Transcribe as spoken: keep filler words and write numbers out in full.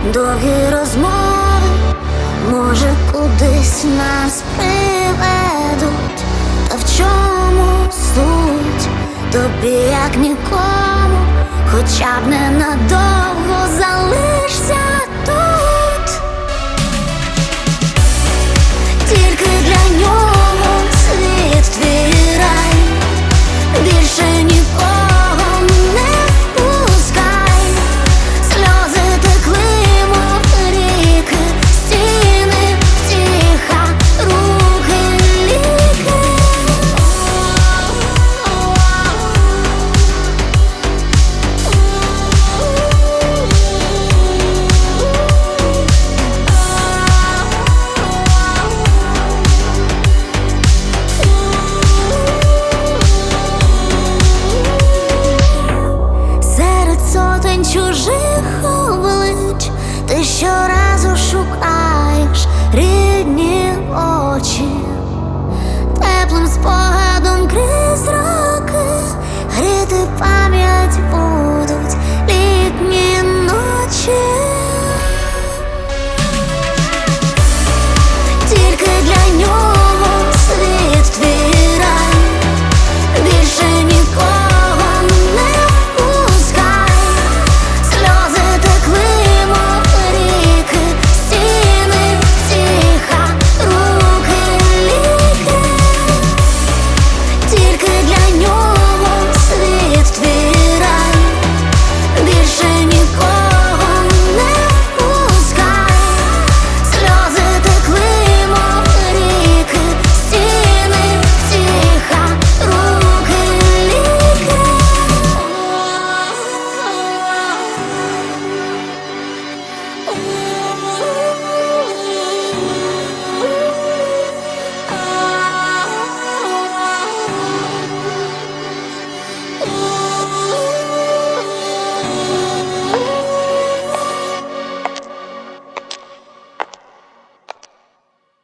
Довгі розмови, може, кудись нас приведуть. Та в чому суть? Тобі як нікому, хоча б ненадовго залишся тут. Тільки для нього світ твій рай, більше нікого не впускай. Сльози текли, мов ріки, стіни, втіха, руки, ліки. Серед сотень чужих облич ти щоразу шукаєш рідні очі, теплим спогадом крив.